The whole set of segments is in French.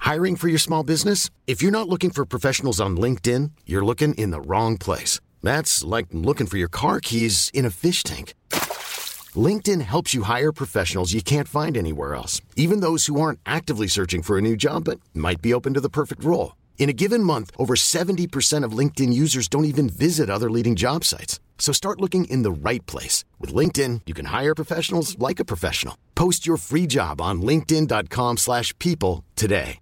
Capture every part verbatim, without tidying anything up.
Hiring for your small business? If you're not looking for professionals on LinkedIn, you're looking in the wrong place. That's like looking for your car keys in a fish tank. LinkedIn helps you hire professionals you can't find anywhere else, even those who aren't actively searching for a new job but might be open to the perfect role. In a given month, over seventy percent of LinkedIn users don't even visit other leading job sites. So start looking in the right place. With LinkedIn, you can hire professionals like a professional. Post your free job on linkedin dot com slash people today.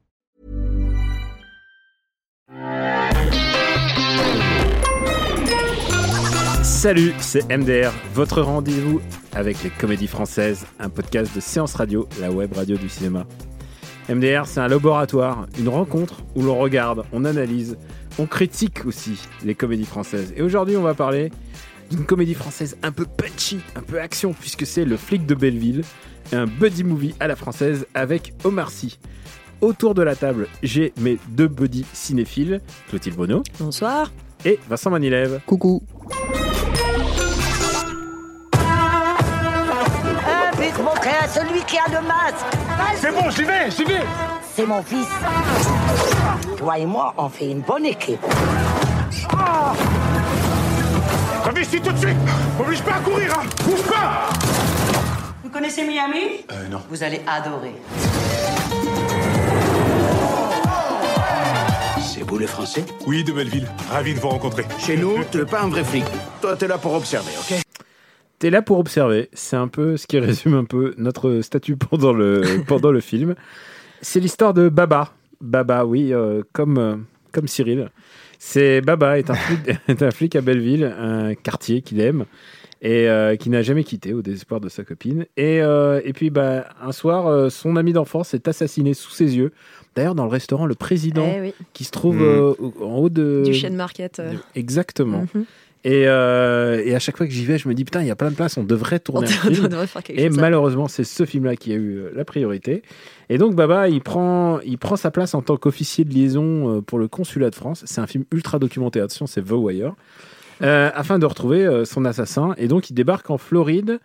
Salut, c'est M D R, votre rendez-vous avec les comédies françaises, un podcast de Séance Radio, la web radio du cinéma. M D R, c'est un laboratoire, une rencontre où l'on regarde, on analyse, on critique aussi les comédies françaises. Et aujourd'hui, on va parler d'une comédie française un peu punchy, un peu action, puisque c'est Le Flic de Belleville, un buddy movie à la française avec Omar Sy. Autour de la table, j'ai mes deux buddies cinéphiles, Clotilde Bonneau. Bonsoir. Et Vincent Manilève. Coucou. Vite montrer à celui qui a le masque. Vas-y. C'est bon, j'y vais, j'y vais. C'est mon fils. Toi et moi, on fait une bonne équipe. Oh, reviens ici tout de suite. M'oblige pas à courir, hein. Bouge pas. Vous connaissez Miami ? Euh, non. Vous allez adorer. C'est vous les Français ? Oui, de Belleville. Ravi de vous rencontrer. Chez nous, t'es pas un vrai flic. Toi, t'es là pour observer, ok ? T'es là pour observer, c'est un peu ce qui résume un peu notre statut pendant le, pendant le film. C'est l'histoire de Baba. Baba, oui, euh, comme, euh, comme Cyril. C'est Baba est un, flic, est un flic à Belleville, un quartier qu'il aime et euh, qui n'a jamais quitté au désespoir de sa copine. Et, euh, et puis bah, un soir, euh, son ami d'enfance est assassiné sous ses yeux. D'ailleurs, dans le restaurant, le président Eh oui. qui se trouve mmh. euh, en haut de... Du Chêne Market. Euh. Exactement. Mm-hmm. Et, euh, et à chaque fois que j'y vais, je me dis putain, il y a plein de places, on devrait tourner on un film. devrait faire quelque et chose. malheureusement, c'est ce film-là qui a eu la priorité. Et donc Baba, il prend, il prend sa place en tant qu'officier de liaison pour le consulat de France. C'est un film ultra documenté. Attention, c'est The Wire. Euh, afin de retrouver euh, son assassin. Et donc, il débarque en Floride,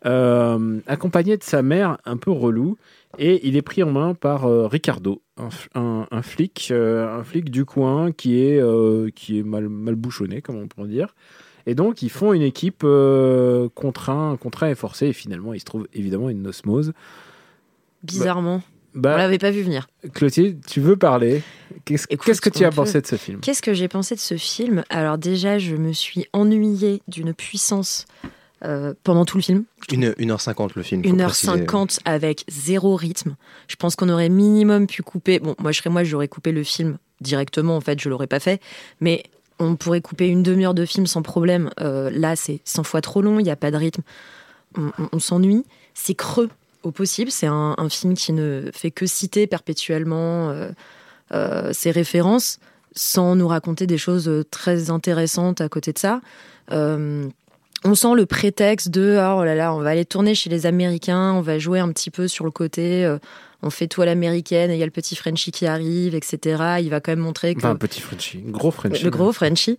euh, accompagné de sa mère un peu relou. Et il est pris en main par euh, Ricardo, un, un, un flic, euh, un flic du coin qui est, euh, qui est mal, mal bouchonné, comme on pourrait dire. Et donc, ils font une équipe euh, contraint, contraint et forcé. Et finalement, il se trouve évidemment une osmose. Bizarrement. Bah, on l'avait pas vu venir. Clotilde, tu veux parler ? Qu'est-ce, Écoute, qu'est-ce que tu as peut... pensé de ce film ? Qu'est-ce que j'ai pensé de ce film ? Alors déjà, je me suis ennuyée d'une puissance euh, pendant tout le film. Une, une heure cinquante le film. une heure cinquante avec zéro rythme. Je pense qu'on aurait minimum pu couper... Bon, moi, je serais moi, j'aurais coupé le film directement, en fait, je l'aurais pas fait. Mais on pourrait couper une demi-heure de film sans problème. Euh, là, c'est cent fois trop long, il n'y a pas de rythme. On, on, on s'ennuie. C'est creux au possible. C'est un, un film qui ne fait que citer perpétuellement euh, euh, ses références sans nous raconter des choses très intéressantes à côté de ça. Euh, on sent le prétexte de « oh là là, on va aller tourner chez les Américains, on va jouer un petit peu sur le côté, euh, on fait tout à l'américaine, et il y a le petit Frenchie qui arrive, et cetera » Il va quand même montrer que... Enfin, un petit Frenchie, gros Frenchie. Le gros Frenchie.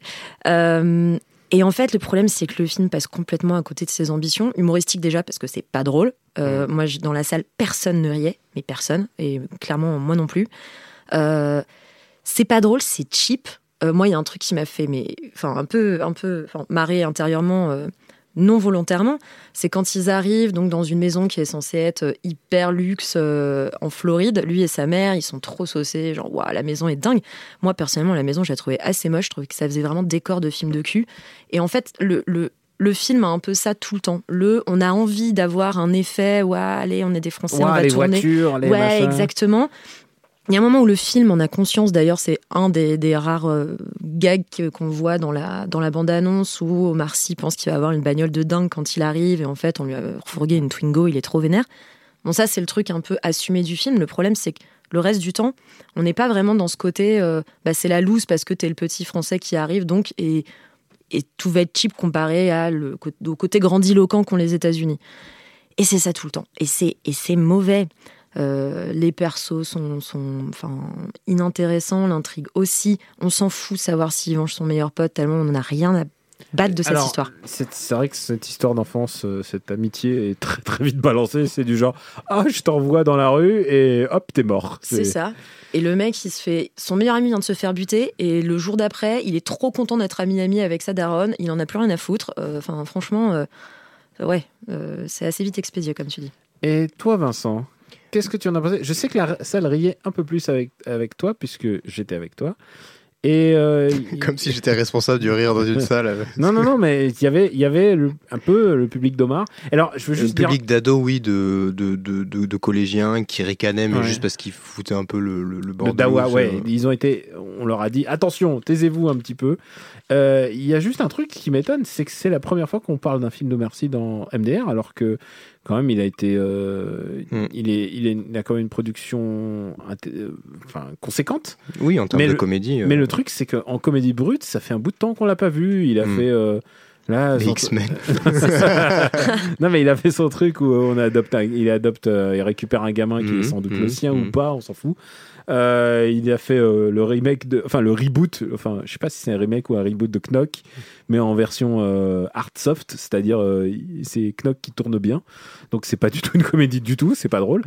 Euh, et en fait, le problème, c'est que le film passe complètement à côté de ses ambitions. Humoristiques déjà, parce que c'est pas drôle. Euh, mmh. Moi, dans la salle, personne ne riait, mais personne, et clairement, moi non plus. Euh, c'est pas drôle, c'est cheap. Euh, moi, il y a un truc qui m'a fait mais, enfin, un peu, un peu enfin, marrer intérieurement, euh, non volontairement. C'est quand ils arrivent donc, dans une maison qui est censée être hyper luxe euh, en Floride. Lui et sa mère, ils sont trop saucés. Genre, waouh, la maison est dingue. Moi, personnellement, la maison, je la trouvais assez moche. Je trouvais que ça faisait vraiment décor de film de cul. Et en fait, le, le, le film a un peu ça tout le temps. Le, on a envie d'avoir un effet. Ouais, allez, on est des Français, ouais, on va les tourner. Voitures, les ouais, machins. Exactement. Il y a un moment où le film en a conscience, d'ailleurs, c'est un des, des rares euh, gags qu'on voit dans la, dans la bande-annonce où Omar Sy pense qu'il va avoir une bagnole de dingue quand il arrive et en fait, on lui a refourgué une Twingo, il est trop vénère. Bon, ça, c'est le truc un peu assumé du film. Le problème, c'est que le reste du temps, on n'est pas vraiment dans ce côté euh, bah, c'est la loose parce que t'es le petit Français qui arrive, donc, et, et tout va être cheap comparé à le, au côté grandiloquent qu'ont les États-Unis. Et c'est ça tout le temps. Et c'est, et c'est mauvais. Euh, les persos sont, sont enfin, inintéressants, l'intrigue aussi. On s'en fout de savoir s'il venge son meilleur pote, tellement on n'en a rien à battre de cette Alors, histoire. C'est, c'est vrai que cette histoire d'enfance, euh, cette amitié est très très vite balancée. C'est du genre, ah, je t'envoie dans la rue et hop, t'es mort. C'est, c'est ça. Et le mec, il se fait, son meilleur ami vient de se faire buter et le jour d'après, il est trop content d'être ami-ami avec sa daronne. Il en a plus rien à foutre. Enfin, euh, franchement, euh, ouais, euh, c'est assez vite expédié, comme tu dis. Et toi, Vincent, qu'est-ce que tu en as pensé ? Je sais que la salle riait un peu plus avec avec toi puisque j'étais avec toi. Et euh, Comme si j'étais responsable du rire dans une salle. Non, non, non, mais il y avait, il y avait le, un peu le public d'Omar. Alors, je veux juste le dire... public d'ados, oui, de, de, de, de, de collégiens qui ricanaient, mais Ouais. juste parce qu'ils foutaient un peu le, le, le Le bordel. dawa, c'est- ouais. Ils ont été... On leur a dit, attention, taisez-vous un petit peu. Euh, Il y a juste un truc qui m'étonne, c'est que c'est la première fois qu'on parle d'un film d'Omar Sy dans M D R, alors que quand même, il a été... Euh, Mm. il, est, il, est, il a quand même une production inté- euh, enfin, conséquente. Oui, en termes Mais de le- comédie. euh, Mais le truc, c'est qu'en comédie brute, ça fait un bout de temps qu'on l'a pas vu. Il a Mm. fait... Euh, là, les son- X-Men. Non, mais il a fait son truc où on adopte, un- il adopte, euh, il récupère un gamin qui Mhm, est sans doute mhm, le sien ou mhm. pas, on s'en fout. Euh, il a fait euh, le remake de, enfin le reboot, enfin je sais pas si c'est un remake ou un reboot de Knock, mais en version euh, art soft, c'est-à-dire euh, c'est Knock qui tourne bien. Donc c'est pas du tout une comédie du tout, c'est pas drôle.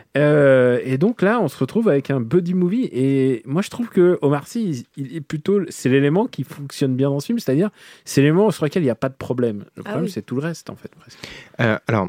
Euh, et donc là, on se retrouve avec un buddy movie. Et moi, je trouve que Omar Sy, il, il est plutôt, c'est l'élément qui fonctionne bien dans ce film, c'est-à-dire c'est l'élément sur lequel il n'y a pas de problème. Le Ah problème, oui. c'est tout le reste, en fait, presque. Euh, alors,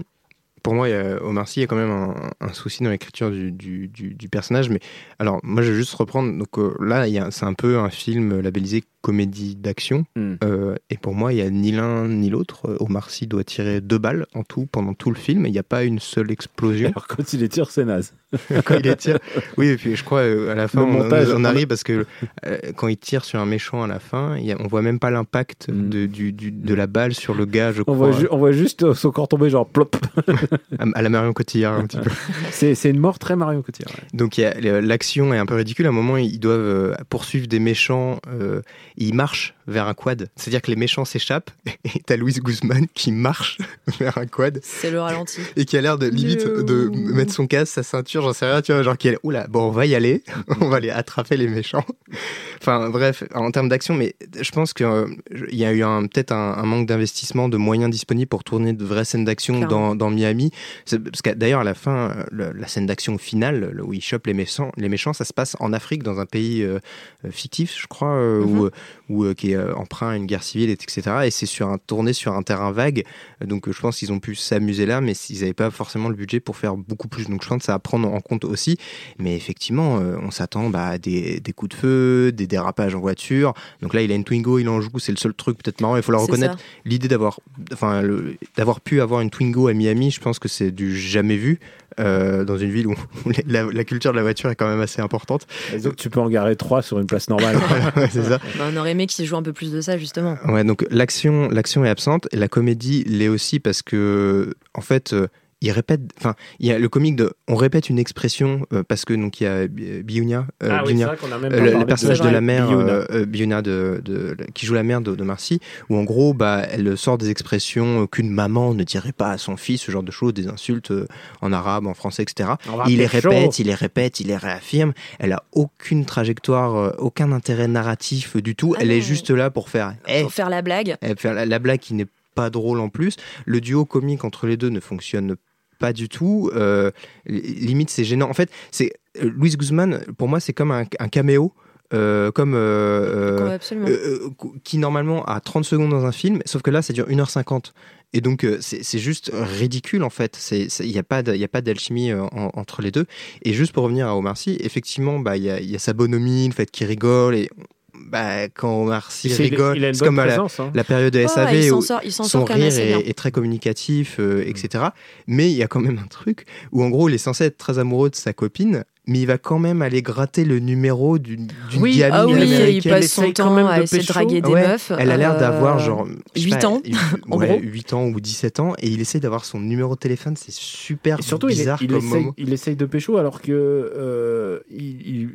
pour moi, il y a- Omar Sy, il y a quand même un, un souci dans l'écriture du, du, du, du personnage. Mais alors, moi, je vais juste reprendre. Donc euh, là, il y a, c'est un peu un film labellisé comédie d'action. Mm. Euh, et pour moi, il n'y a ni l'un ni l'autre. Euh, Omar Sy doit tirer deux balles en tout pendant tout le film. Il n'y a pas une seule explosion. Alors, quand il les tire, c'est naze. Quand il les tire. Oui, et puis je crois euh, à la fin, Le on, montage, on on a- arrive parce que euh, quand il tire sur un méchant à la fin, il y a, on voit même pas l'impact Mm. de, du, du, de la balle sur le gars, je On crois. voit, ju- on voit juste son corps tomber, genre plop. à, à la Marion Cotillard, un petit peu. C'est, c'est une mort très Marion Cotillard. ouais. Donc il y a- l'action est un peu ridicule. À un moment, ils doivent euh, poursuivre des méchants. Euh, ils marchent vers un quad. C'est-à-dire que les méchants s'échappent et t'as Louis Guzman qui marche vers un quad C'est le ralenti. et qui a l'air de limite Miaou. de mettre son casque, sa ceinture, j'en sais rien, tu vois, genre qui est oula, bon, on va y aller, on va aller attraper les méchants. Enfin bref, en termes d'action, mais je pense qu'il euh, y a eu un, peut-être un, un manque d'investissement, de moyens disponibles pour tourner de vraies scènes d'action Clairement. dans, dans Miami. C'est- Parce que d'ailleurs, à la fin, euh, le- la scène d'action finale, le- où ils chopent les méchants, les méchants, ça se passe en Afrique, dans un pays euh, euh, fictif, je crois, euh, Mhm. où, où, euh, qui est euh, emprunt à une guerre civile, et cetera. Et c'est sur un, tourné sur un terrain vague. Donc euh, je pense qu'ils ont pu s'amuser là, mais ils n'avaient pas forcément le budget pour faire beaucoup plus. Donc je pense que ça à prendre en compte aussi. Mais effectivement, euh, on s'attend bah, à des, des coups de feu, des dérapages en voiture. Donc là, il a une Twingo, il en joue, c'est le seul truc peut-être marrant. Il faut la C'est reconnaître. ça. L'idée d'avoir, enfin, le- d'avoir pu avoir une Twingo à Miami, je pense que c'est du jamais vu. Euh, dans une ville où où la, la culture de la voiture est quand même assez importante. Et donc, tu peux en garer trois sur une place normale. Ouais, c'est ça. Bah, on aurait aimé qu'ils jouent un peu plus de ça, justement. Ouais, donc l'action, l'action est absente et la comédie l'est aussi parce que, en fait, euh, il répète, enfin, il y a le comique de, on répète une expression euh, parce que donc il y a Bi- Biunia, euh, Ah oui, c'est Biunia, vrai qu'on a même euh, pas le, parlé le personnage C'est de vrai. la mère, Biuna. euh, euh, Biunia de, de, de- qui joue la mère de, de Marcy, où en gros, bah, elle sort des expressions qu'une maman ne dirait pas à son fils, ce genre de choses, des insultes euh, en arabe, en français, et cetera. On va Il les pécho. répète, il les répète, il les réaffirme. Elle a aucune trajectoire, euh, aucun intérêt narratif du tout. Ah Elle est non. juste là pour faire. Eh, Pour faire la blague. elle fait la, la blague qui n'est pas drôle en plus. Le duo comique entre les deux ne fonctionne pas du tout. Euh, limite, c'est gênant. En fait, c'est euh, Luis Guzman, pour moi, c'est comme un, un caméo. Euh, comme euh, Ouais, euh, absolument. euh, euh, qui normalement a trente secondes dans un film, sauf que là ça dure une heure cinquante. Et donc euh, c'est c'est juste ridicule en fait. Il n'y a pas de- y a pas d'alchimie euh, en- entre les deux. Et juste pour revenir à Omar Sy, effectivement, bah, il y, a, il y a sa bonhomie, le fait qu'il rigole. Et bah, quand Omar Sy C'est- il- rigole, il a une c'est bonne comme à la, présence. hein. la période de Ouais, S A V ouais, il s'en où sort, il s'en son sort quand même rire assez bien. est, est très communicatif, euh, et cetera. Mais il y a quand même un truc où en gros il est censé être très amoureux de sa copine, mais il va quand même aller gratter le numéro d'une d'une Oui, gamine Ah oui, il américaine. passe essaye son quand temps même à de essayer de pécho. draguer des Ouais, meufs. elle a l'air euh, d'avoir genre je sais huit pas, ans, en ouais, gros. huit ans ou dix-sept ans, et il essaye d'avoir son numéro de téléphone. C'est super Et surtout, il, est- bizarre il comme essaye, moment. il essaye de pécho alors que euh, il, il- il-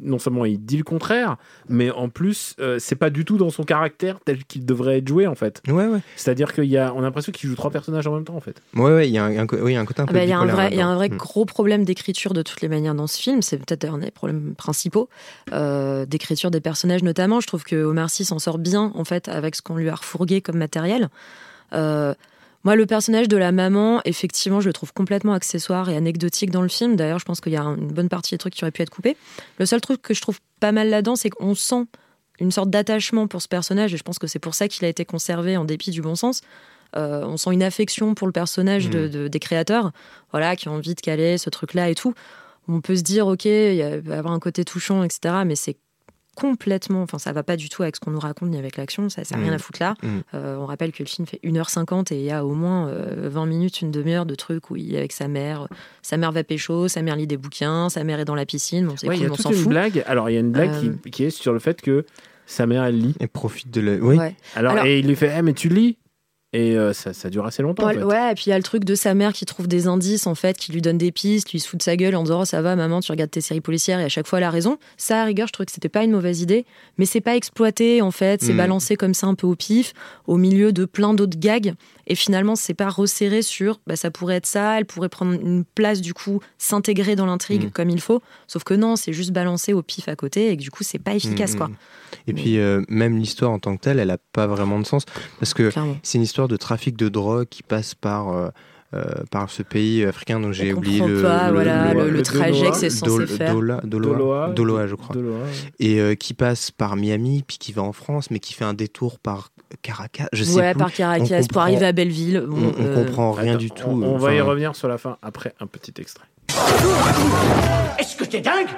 non seulement il dit le contraire, mais en plus, euh, c'est pas du tout dans son caractère tel qu'il devrait être joué en fait. Ouais, ouais. C'est-à-dire qu'il y a, on a l'impression qu'il joue trois personnages en même temps en fait. Ouais, ouais, il y a un, un, oui, un côté un Ah peu bah, il y a un bipolaire vrai, il y a un vrai là-dedans. gros problème d'écriture de toutes les manières dans ce film. C'est peut-être un des problèmes principaux euh, d'écriture des personnages notamment. Je trouve que Omar Sy s'en sort bien en fait avec ce qu'on lui a refourgué comme matériel. Euh, Moi, le personnage de la maman, effectivement, je le trouve complètement accessoire et anecdotique dans le film. D'ailleurs, je pense qu'il y a une bonne partie des trucs qui auraient pu être coupés. Le seul truc que je trouve pas mal là-dedans, c'est qu'on sent une sorte d'attachement pour ce personnage, et je pense que c'est pour ça qu'il a été conservé en dépit du bon sens. Euh, on sent une affection pour le personnage de, de, des créateurs, voilà, qui ont envie de caler ce truc-là et tout. On peut se dire, ok, il va y avoir un côté touchant, et cetera, mais c'est complètement, enfin ça va pas du tout avec ce qu'on nous raconte ni avec l'action, ça n'a mmh. rien à foutre là. Mmh. Euh, on rappelle que le film fait une heure cinquante et il y a au moins euh, vingt minutes, une demi-heure de trucs où il est avec sa mère, sa mère va pécho, sa mère lit des bouquins, sa mère est dans la piscine, bon, c'est ouais, cool, y a on toute s'en une fout. Blague. Alors il y a une blague euh... qui, qui est sur le fait que sa mère elle lit. Et profite de la... Oui. Ouais. Alors, Alors et il lui fait hey, mais tu lis. Et euh, ça, ça dure assez longtemps. Ouais, en fait. ouais, et puis il y a le truc de sa mère qui trouve des indices, en fait, qui lui donne des pistes, lui se fout de sa gueule en disant oh, ça va, maman, tu regardes tes séries policières et à chaque fois elle a raison. Ça, à rigueur, je trouve que c'était pas une mauvaise idée, mais c'est pas exploité, en fait, c'est mmh. balancé comme ça un peu au pif, au milieu de plein d'autres gags. Et finalement, c'est pas resserré sur bah, ça pourrait être ça, elle pourrait prendre une place, du coup, s'intégrer dans l'intrigue mmh. comme il faut. Sauf que non, c'est juste balancé au pif à côté et que du coup, c'est pas efficace, mmh. quoi. Et puis, euh, même l'histoire en tant que telle, elle a pas vraiment de sens. Parce que Clairement. C'est une histoire de trafic de drogue qui passe par. Euh, Euh, par ce pays africain dont j'ai on oublié le, pas, le, voilà, le, le, le trajet Doloa, que c'est censé Dol, faire. Dola, Doloa, Doloa, Doloa, je crois. Doloa, ouais. Et euh, qui passe par Miami, puis qui va en France, mais qui fait un détour par Caracas. Je sais ouais, plus. par Caracas comprend, pour arriver à Belleville. Bon, on, on euh... comprend rien Attends, du tout. On, on enfin... va y revenir sur la fin après un petit extrait. Est-ce que t'es dingue?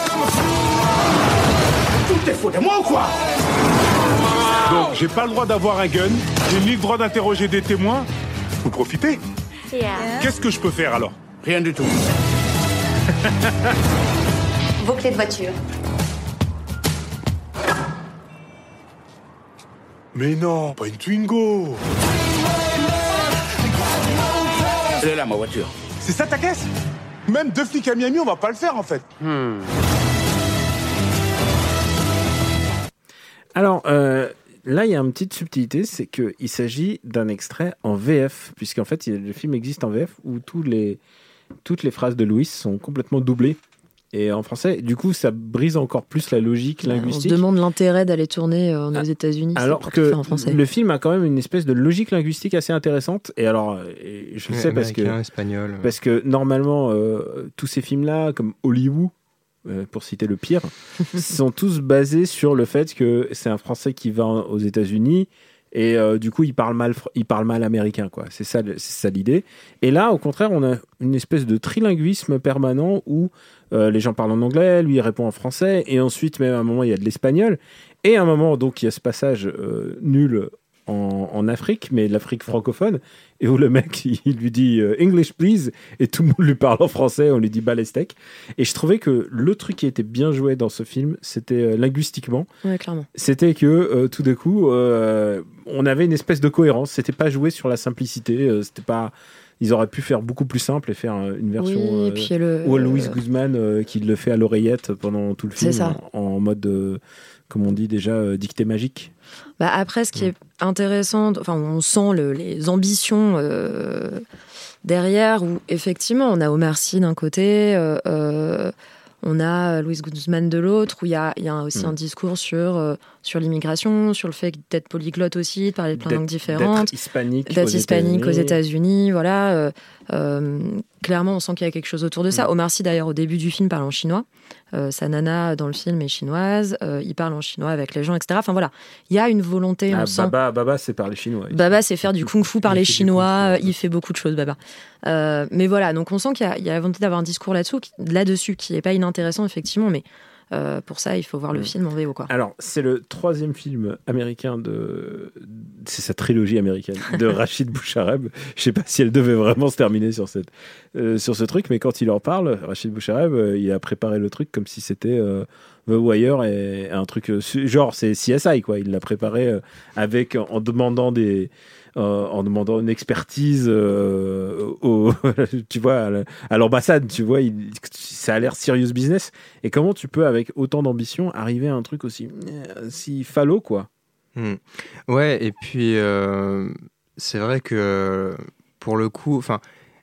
Tout est faux de moi ou quoi? Donc, j'ai pas le droit d'avoir un gun, j'ai ni le droit d'interroger des témoins. Vous profitez? Yeah. Qu'est-ce que je peux faire alors? Rien du tout. Vos clés de voiture. Mais non, pas une Twingo. Elle est là, ma voiture. C'est ça ta caisse? Même deux flics à Miami, on va pas le faire en fait. Hmm. Alors, euh, là, il y a une petite subtilité, c'est qu'il s'agit d'un extrait en V F, puisqu'en fait, le film existe en V F où tous les, toutes les phrases de Louis sont complètement doublées. Et en français, du coup, ça brise encore plus la logique linguistique. On se demande l'intérêt d'aller tourner euh, aux États-Unis. Alors que en le film a quand même une espèce de logique linguistique assez intéressante. Et alors, et je le sais parce que, espagnol. parce que normalement, euh, tous ces films-là, comme Hollywood, euh, pour citer le pire, sont tous basés sur le fait que c'est un Français qui va aux États-Unis. Et euh, du coup, il parle mal, il parle mal américain, quoi. C'est ça, c'est ça l'idée. Et là, au contraire, on a une espèce de trilinguisme permanent où euh, les gens parlent en anglais, lui il répond en français, et ensuite, même à un moment, il y a de l'espagnol. Et à un moment, donc, il y a ce passage euh, nul en, en Afrique, mais l'Afrique francophone, et où le mec, il, il lui dit euh, English please, et tout le monde lui parle en français, on lui dit bah les steaks. Et je trouvais que le truc qui était bien joué dans ce film, c'était euh, linguistiquement. Ouais, clairement. C'était que euh, tout d'un coup, euh, on avait une espèce de cohérence. C'était pas joué sur la simplicité. Euh, c'était pas. Ils auraient pu faire beaucoup plus simple et faire une version oui, et puis le, ou Louis Guzman euh, qui le fait à l'oreillette pendant tout le film ça. En, en mode, euh, comme on dit déjà, euh, dictée magique. Bah après, ce qui est intéressant, enfin, on sent le, les ambitions euh, derrière, où effectivement, on a Omar Sy d'un côté, euh, euh, on a Louis Guzman de l'autre, où il y a, y a aussi mmh. un discours sur, euh, sur l'immigration, sur le fait d'être polyglotte aussi, de parler de plein de langues différentes. D'être hispanique, d'être aux, hispanique États-Unis. aux États-Unis, voilà. Euh, euh, clairement, on sent qu'il y a quelque chose autour de ça. Mmh. Omar Sy, d'ailleurs, au début du film, parle en chinois. Euh, sa nana, dans le film, est chinoise. Euh, il parle en chinois avec les gens, et cetera. Enfin, voilà. Il y a une volonté, on ah, sent... Baba, Baba, c'est parler chinois. Baba, c'est faire du kung-fu par les Chinois. Kung-fu. Il fait beaucoup de choses, Baba. Euh, mais voilà, donc on sent qu'il y a, il y a la volonté d'avoir un discours là-dessous, là-dessus, qui n'est pas inintéressant, effectivement, mais euh, pour ça, il faut voir le mmh. film en V O, quoi. Alors, c'est le troisième film américain de... C'est sa trilogie américaine, de Rachid Bouchareb. Je sais pas si elle devait vraiment se terminer sur, cette, euh, sur ce truc, mais quand il en parle, Rachid Bouchareb, euh, il a préparé le truc comme si c'était... Euh, The Wire et un truc... Euh, genre, c'est C S I, quoi. Il l'a préparé euh, avec, en demandant des... euh, en demandant une expertise euh, au, tu vois, à l'ambassade, tu vois, il, ça a l'air serious business. Et comment tu peux, avec autant d'ambition, arriver à un truc aussi si falot, quoi. Mmh. Ouais, et puis euh, c'est vrai que pour le coup, enfin.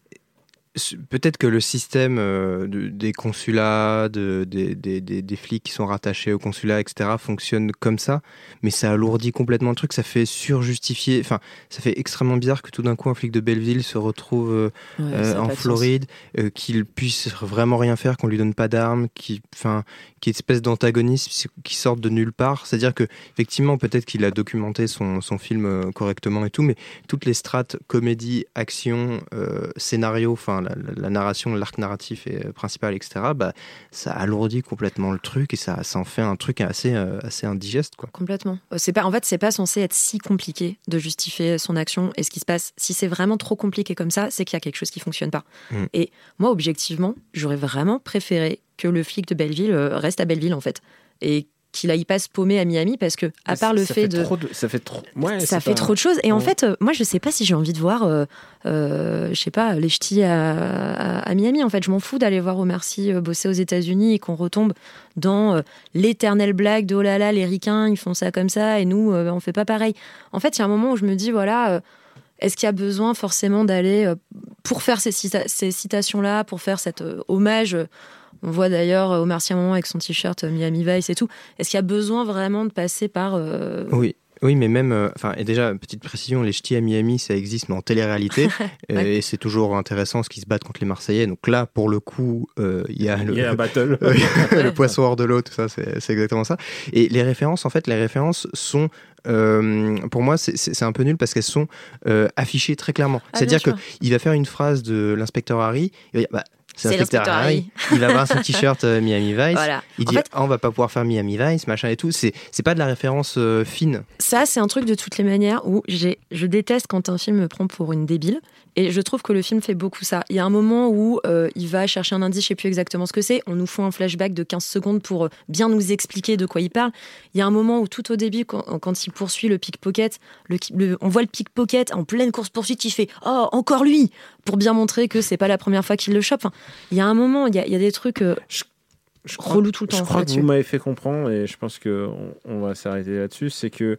Peut-être que le système euh, de, des consulats, de, des, des, des, des flics qui sont rattachés au consulat, et cetera, fonctionne comme ça, mais ça alourdit complètement le truc, ça fait surjustifier, enfin, ça fait extrêmement bizarre que tout d'un coup un flic de Belleville se retrouve euh, ouais, euh, en Floride, euh, qu'il puisse vraiment rien faire, qu'on lui donne pas d'armes, qu'il, enfin, qu'il y ait une espèce d'antagonisme qui sorte de nulle part. C'est-à-dire que effectivement, peut-être qu'il a documenté son, son film euh, correctement et tout, mais toutes les strates comédie, action, euh, scénario, enfin La, la, la narration, l'arc narratif est principal, et cetera, bah, ça alourdit complètement le truc et ça, ça en fait un truc assez, euh, assez indigeste, quoi. Complètement. C'est pas, en fait, c'est pas censé être si compliqué de justifier son action et ce qui se passe. Si c'est vraiment trop compliqué comme ça, c'est qu'il y a quelque chose qui fonctionne pas. Mm. Et moi, objectivement, j'aurais vraiment préféré que le flic de Belleville reste à Belleville, en fait. Et qu'il aille pas se paumer à Miami parce que à part le ça fait, fait de... de ça fait trop ouais, ça fait pas... trop de choses et ouais. En fait euh, moi je sais pas si j'ai envie de voir euh, euh, je sais pas les ch'tis à, à, à Miami. En fait je m'en fous d'aller voir Omar Sy euh, bosser aux États-Unis et qu'on retombe dans euh, l'éternelle blague de oh là là les ricains ils font ça comme ça et nous euh, on fait pas pareil. En fait il y a un moment où je me dis voilà euh, est-ce qu'il y a besoin forcément d'aller euh, pour faire ces, cita- ces citations là, pour faire cet euh, hommage euh, on voit d'ailleurs Omar Sy à un moment avec son t-shirt Miami Vice et tout. Est-ce qu'il y a besoin vraiment de passer par... Euh... Oui. Oui, mais même, enfin, euh, et déjà, petite précision, les ch'tis à Miami, ça existe, mais en télé-réalité, ouais. Et c'est toujours intéressant ce qu'ils se battent contre les Marseillais. Donc là, pour le coup, il euh, y a le, y a un battle, le poisson hors de l'eau, tout ça, c'est, c'est exactement ça. Et les références, en fait, les références sont, euh, pour moi, c'est, c'est, c'est un peu nul parce qu'elles sont euh, affichées très clairement. Ah, c'est-à-dire que il va faire une phrase de l'inspecteur Harry, il va dire, bah, c'est, c'est l'inspecteur Harry. Il va avoir son t-shirt euh, Miami Vice. Voilà. Il dit, en fait, ah, on va pas pouvoir faire Miami Vice, machin et tout. C'est, c'est pas de la référence euh, fine. Ça, c'est un truc de toutes les manières où j'ai, je déteste quand un film me prend pour une débile. Et je trouve que le film fait beaucoup ça. Il y a un moment où euh, il va chercher un indice, je sais plus exactement ce que c'est. On nous fout un flashback de quinze secondes pour bien nous expliquer de quoi il parle. Il y a un moment où tout au début, quand, quand il poursuit le pickpocket, le, le, on voit le pickpocket en pleine course-poursuite, il fait « Oh, encore lui !» pour bien montrer que c'est pas la première fois qu'il le chope. Enfin, il y a un moment, il y a, il y a des trucs euh, je, je relous tout le temps. Je crois là-dessus. Que vous m'avez fait comprendre, et je pense qu'on on va s'arrêter là-dessus, c'est que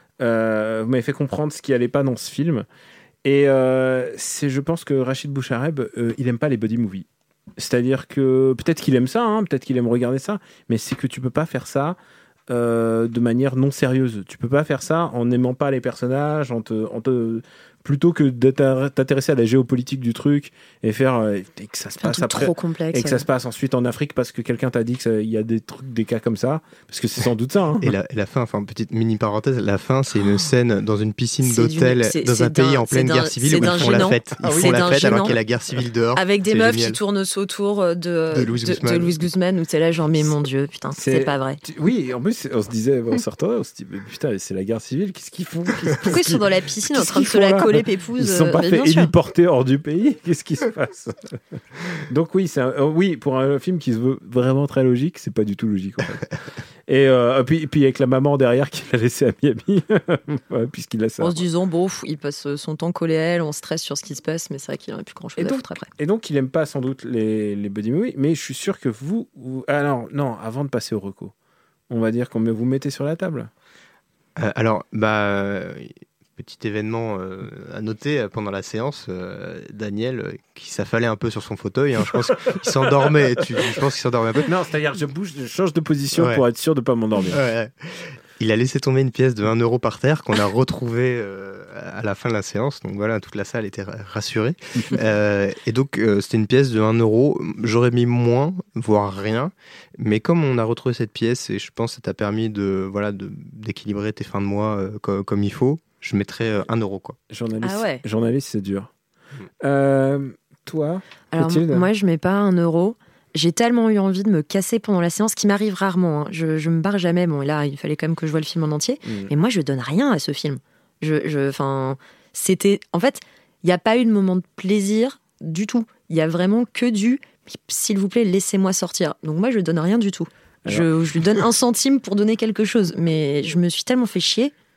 euh, vous m'avez fait comprendre ce qui allait pas dans ce film. Et euh, c'est, je pense que Rachid Bouchareb, euh, il aime pas les buddy movies. C'est-à-dire que peut-être qu'il aime ça, hein, peut-être qu'il aime regarder ça, mais c'est que tu peux pas faire ça euh, de manière non sérieuse. Tu peux pas faire ça en n'aimant pas les personnages, en te, en te plutôt que de t'intéresser à la géopolitique du truc et faire et que ça se passe après trop complexe, et que ça se passe ensuite en Afrique parce que quelqu'un t'a dit qu'il y a des trucs, des cas comme ça, parce que c'est sans doute ça. Hein. Et, la, et la fin, enfin petite mini parenthèse, la fin c'est une scène dans une piscine c'est d'hôtel du, dans un pays en pleine guerre civile où ils font la fête. Ils font la fête alors qu'il y a la guerre civile dehors. Avec des meufs génial. Qui tournent autour de, de Louis de, Guzman. De Louis Guzman où c'est là genre mais mon Dieu putain c'est, c'est pas vrai. Oui, en plus on se disait en sortant on se dit mais putain c'est la guerre civile, qu'est-ce qu'ils font qu'est-ce Pourquoi ils sont dans la piscine en train de se la coller pépouze? Pas fait héliporter hors du pays. Qu'est-ce qui se passe? Donc oui, c'est un, euh, oui, pour un film qui se veut vraiment très logique, c'est pas du tout logique en fait. Et euh, puis, puis avec la maman derrière qui l'a laissé à Miami, puisqu'il a ça. En se disant bon, il passe son temps collé à elle, on stresse sur ce qui se passe, mais c'est vrai qu'il n'aurait plus grand-chose à foutre après. Et donc il aime pas sans doute les, les buddy movies, mais je suis sûr que vous, vous... alors non, avant de passer au reco, on va dire qu'on vous mettez sur la table. Euh, alors bah. Petit événement euh, à noter pendant la séance, euh, Daniel euh, qui s'affalait un peu sur son fauteuil, hein, je pense qu'il s'endormait, tu, je pense qu'il s'endormait un peu. Non, c'est-à-dire je bouge, je change de position ouais. pour être sûr de ne pas m'endormir. Ouais, ouais. Il a laissé tomber une pièce de un euro par terre qu'on a retrouvée euh, à la fin de la séance, donc voilà, toute la salle était rassurée. euh, et donc euh, c'était une pièce de un euro, j'aurais mis moins, voire rien, mais comme on a retrouvé cette pièce et je pense que ça t'a permis de, voilà, de, d'équilibrer tes fins de mois euh, comme, comme il faut, je mettrais un euro, quoi. Journaliste, ah ouais. journaliste c'est dur. Mmh. Euh, toi, alors Clotilde ? Moi, je mets pas un euro. J'ai tellement eu envie de me casser pendant la séance, qui m'arrive rarement. Hein. Je, je me barre jamais. Bon, là, il fallait quand même que je voie le film en entier. Mmh. Mais moi, je donne rien à ce film. Je, je, enfin, c'était, en fait, il n'y a pas eu de moment de plaisir du tout. Il y a vraiment que du, s'il vous plaît, laissez-moi sortir. Donc moi, je donne rien du tout. Alors... Je, je lui donne un centime pour donner quelque chose, mais je me suis tellement fait chier.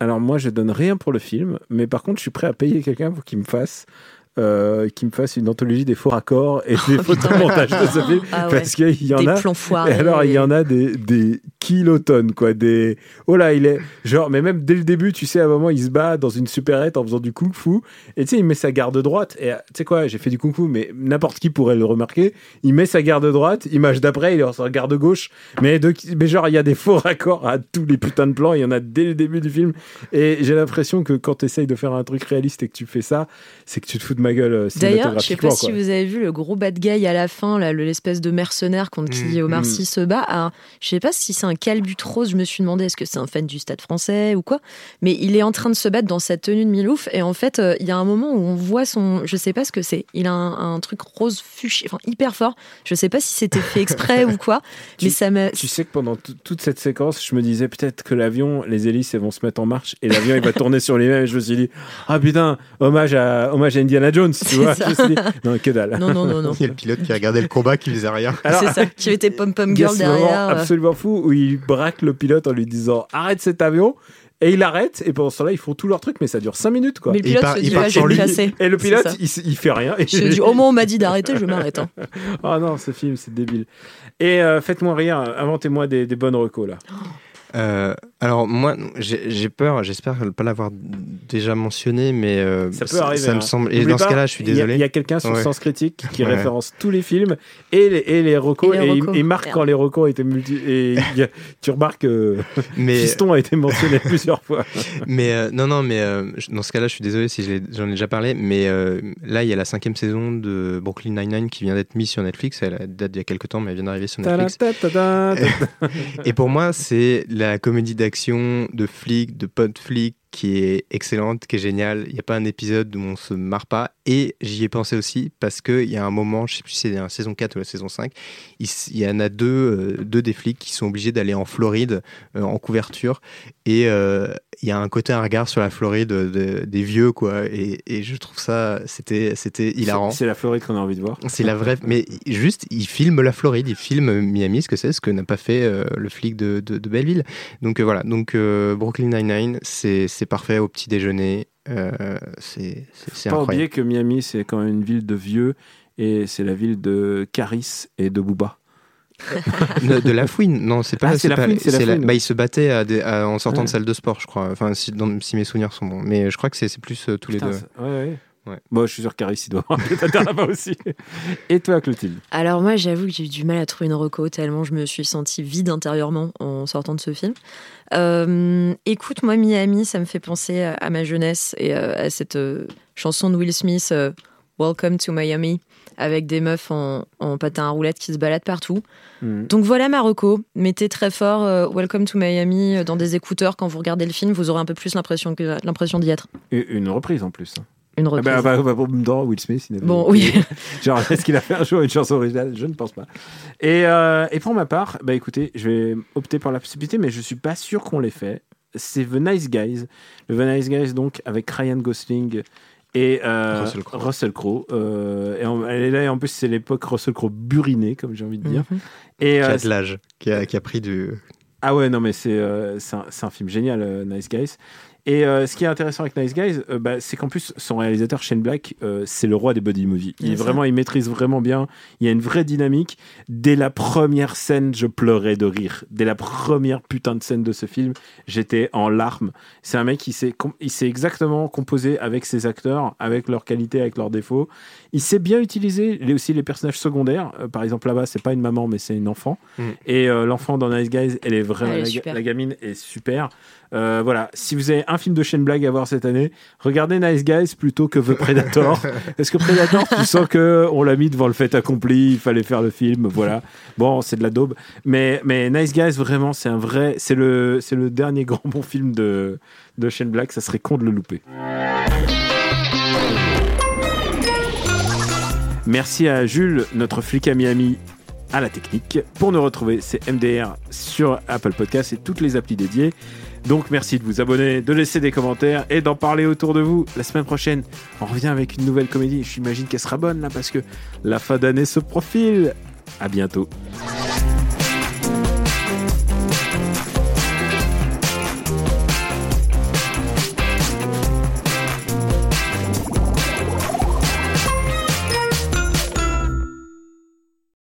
Alors moi, je donne rien pour le film, mais par contre, je suis prêt à payer quelqu'un pour qu'il me fasse... Euh, qui me fasse une anthologie des faux raccords et des faux montages de ce film Ah ouais. parce qu'il y en Des a plans foirés. et alors il y en a des, des kilotonnes quoi, des oh là il est genre mais même dès le début tu sais à un moment il se bat dans une supérette en faisant du kung fu et tu sais il met sa garde droite et tu sais quoi j'ai fait du kung fu mais n'importe qui pourrait le remarquer, il met sa garde droite, image d'après il est en sa garde gauche mais, de, mais genre il y a des faux raccords à tous les putains de plans, il y en a dès le début du film et j'ai l'impression que quand tu essayes de faire un truc réaliste et que tu fais ça c'est que tu te fous de ma gueule. Euh, D'ailleurs, je sais pas quoi. si vous avez vu le gros bad guy à la fin, là, l'espèce de mercenaire contre qui mmh, Omar mmh. Sy se bat. Alors, je sais pas si c'est un calbutrose, je me suis demandé est-ce que c'est un fan du Stade français ou quoi, mais il est en train de se battre dans sa tenue de Milouf et en fait, euh, il y a un moment où on voit son, je sais pas ce que c'est, il a un, un truc rose fuchsia, enfin hyper fort. Je sais pas si c'était fait exprès ou quoi, tu, mais ça m'a. Tu sais que pendant t- toute cette séquence, je me disais peut-être que l'avion, les hélices, elles vont se mettre en marche et l'avion il va tourner sur lui-même. Et je me suis dit ah putain, hommage à hommage à Indiana Jones, tu vois. Je me suis dit, non, que dalle. Non, non, non, non. Il y a le pilote qui regardait le combat, qui faisait rien. Alors, c'est ça, qui était pom-pom il y a girl ce moment derrière. absolument fou où il braque le pilote en lui disant arrête cet avion. Et il arrête, et pendant ce temps-là, ils font tout leur truc, mais ça dure cinq minutes, quoi. Mais le pilote part- se il dit part ah, je sans vais me lui. casser. Et le C'est pilote, ça. il, s- il fait rien. Je me dis, au moment où on m'a dit d'arrêter, je m'arrête. Hein. Oh non, ce film, c'est débile. Et euh, faites-moi rire, inventez-moi des, des bonnes recos, là. Euh, alors moi, j'ai, j'ai peur, j'espère ne pas l'avoir déjà mentionné, mais euh, Ça peut arriver. Ça hein. me semble. Et N'oublie dans ce pas, cas-là, je suis il y a- désolé. Il y a, quelqu'un sur Ouais. Sens Critique qui Ouais. référence tous les films et les, et les recos, Et et, les il- recos. il marque Merde. quand les recos étaient multi. Et il y a- tu remarques que Mais Fiston a été mentionné plusieurs fois. Mais euh, non, non, mais euh, je- dans ce cas-là, je suis désolé si je l'ai- j'en ai déjà parlé, mais euh, là, il y a la cinquième saison de Brooklyn Nine-Nine qui vient d'être mise sur Netflix. Elle date d'il y a quelques temps, mais elle vient d'arriver sur Netflix. Ta-da-ta-ta-ta. Et pour moi, c'est la comédie d'action de flics, de potes flics, qui est excellente, qui est géniale. Il n'y a pas un épisode où on se marre pas. Et j'y ai pensé aussi parce qu'il y a un moment, je sais plus si c'est la saison quatre ou la saison cinq, il s- il y en a deux, euh, deux des flics qui sont obligés d'aller en Floride euh, en couverture. Et euh, il y a un côté, un regard sur la Floride de- de- des vieux, quoi. Et, et je trouve ça, c'était, c'était hilarant. C'est c'est la Floride qu'on a envie de voir. C'est la vraie. Mais juste, il filme la Floride, il filme Miami, ce que c'est, ce que n'a pas fait euh, le flic de, de, de Belleville. Donc euh, voilà. Donc euh, Brooklyn Nine-Nine, c'est, c'est parfait au petit déjeuner. Euh, c'est, c'est, c'est Pas incroyable. oublier que Miami, c'est quand même une ville de vieux et c'est la ville de Caris et de Booba. de, de la fouine, non, c'est pas. Ah, c'est la pas- fouine, c'est la fouine. bah, il se battait à des- à- en sortant Ouais. de salle de sport, je crois. Enfin, si, dans- si mes souvenirs sont bons. Mais je crois que c'est, c'est plus euh, tous Putain, les deux. c'est- ouais, ouais. Ouais. Bon, je suis sûr que Caris, il doit avoir peut-être là-bas aussi. Et toi, Clotilde? Alors moi, j'avoue que j'ai eu du mal à trouver une reco tellement je me suis sentie vide intérieurement en sortant de ce film. Euh, écoute, moi, Miami, ça me fait penser à, à ma jeunesse et euh, à cette euh, chanson de Will Smith, euh, Welcome to Miami, avec des meufs en, en patin à roulettes qui se baladent partout. Mm. Donc voilà ma reco. Mettez très fort euh, Welcome to Miami euh, dans des écouteurs quand vous regardez le film, vous aurez un peu plus l'impression, que, l'impression d'y être. Et une reprise en plus. Une Ah reprise. bah, bah, bah, bah, dans Will Smith, il avait- Bon, oui. Genre, est-ce qu'il a fait un jour une chanson originale? Je ne pense pas. Et, euh, et pour ma part, bah écoutez, je vais opter pour la possibilité, mais je suis pas sûr qu'on l'ait fait. C'est The Nice Guys. Le The Nice Guys, donc, avec Ryan Gosling et euh, Russell Crowe. Russell Crowe. Euh, et, en, elle est là, et en plus, c'est l'époque Russell Crowe buriné, comme j'ai envie de dire. Mhm. Et, Qui euh, a de l'âge, qui a, qui a pris du. ah ouais, non, mais c'est euh, c'est un, c'est un film génial, euh, Nice Guys. Et euh, ce qui est intéressant avec Nice Guys, euh, bah, c'est qu'en plus, son réalisateur, Shane Black, euh, c'est le roi des buddy movies. Il, est C'est ça. vraiment, il maîtrise vraiment bien. Il y a une vraie dynamique. Dès la première scène, je pleurais de rire. Dès la première putain de scène de ce film, j'étais en larmes. C'est un mec qui sait, com- il sait exactement composer avec ses acteurs, avec leurs qualités, avec leurs défauts. Il sait bien utiliser les, aussi les personnages secondaires. Euh, par exemple, là-bas, c'est pas une maman, mais c'est une enfant. Mm. Et euh, l'enfant dans Nice Guys, elle est vraiment, Elle est la, super. la gamine est super. Euh, voilà, si vous avez un film de Shane Black à voir cette année, regardez Nice Guys plutôt que The Predator. Parce que Predator, tu sens que on l'a mis devant le fait accompli, il fallait faire le film, voilà. Bon, c'est de la daube, mais mais Nice Guys, vraiment, c'est un vrai, c'est le c'est le dernier grand bon film de de Shane Black. Ça serait con de le louper. Merci à Jules, notre flic à Miami, à la technique. Pour nous retrouver, c'est M D R sur Apple Podcasts et toutes les applis dédiées. Donc merci de vous abonner, de laisser des commentaires et d'en parler autour de vous. La semaine prochaine, on revient avec une nouvelle comédie. J'imagine qu'elle sera bonne là parce que la fin d'année se profile. À bientôt.